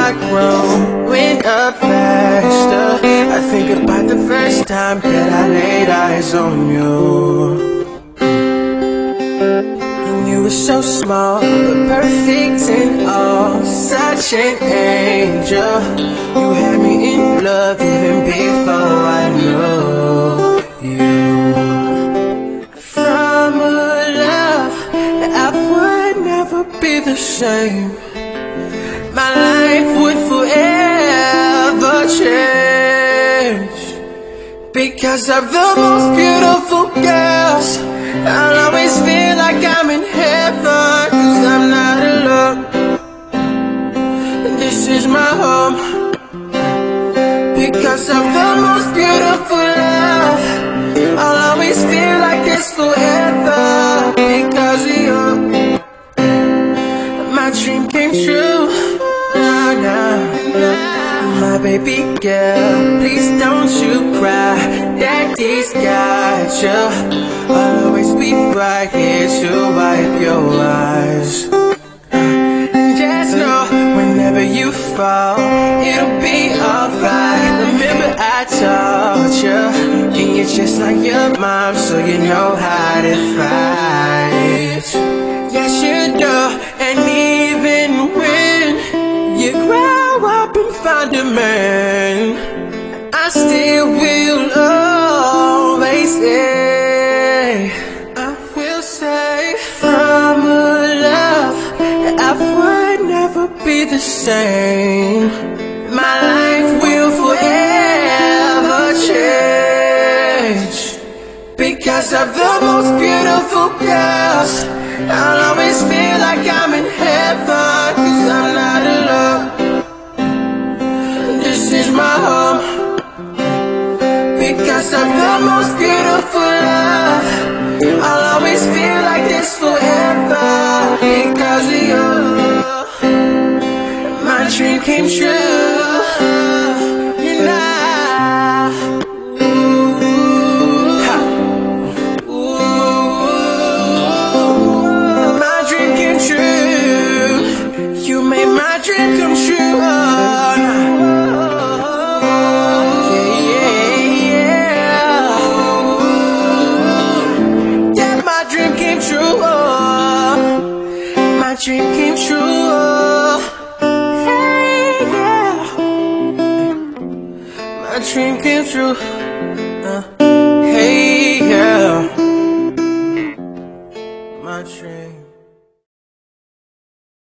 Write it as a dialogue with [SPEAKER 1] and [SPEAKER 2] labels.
[SPEAKER 1] not growing up faster. I think about the first time that I laid eyes on you. And you were so small, but perfect in all, such an angel. You had me in love even before I knew you. From a love that I would never be the same, my life would forever change. Because of the most beautiful girls, I'll always feel like I'm in heaven. Cause I'm not alone, this is my home. Because of the most beautiful love, I'll always feel like this forever. Because of you, my dream came true. My baby girl, please don't you cry. Daddy's got you. I'll always be right here to wipe your eyes. Just know, whenever you fall, it'll be alright. Remember I taught you, and you're just like your mom, so you know how to fight. Yes you do, and even when you grow up and find a man, I still will always say, I will say, from a love I would never be the same, my life will forever change. Because of the most beautiful girls, I'll always feel like I'm in heaven. Cause I'm not alone, this is my home. Because of the most beautiful love, I'll always feel like this forever. Because of you, my dream came true. You know, my dream came true. You made my dream come true. My dream came true. Hey, yeah. My dream came true. Hey, yeah. My dream.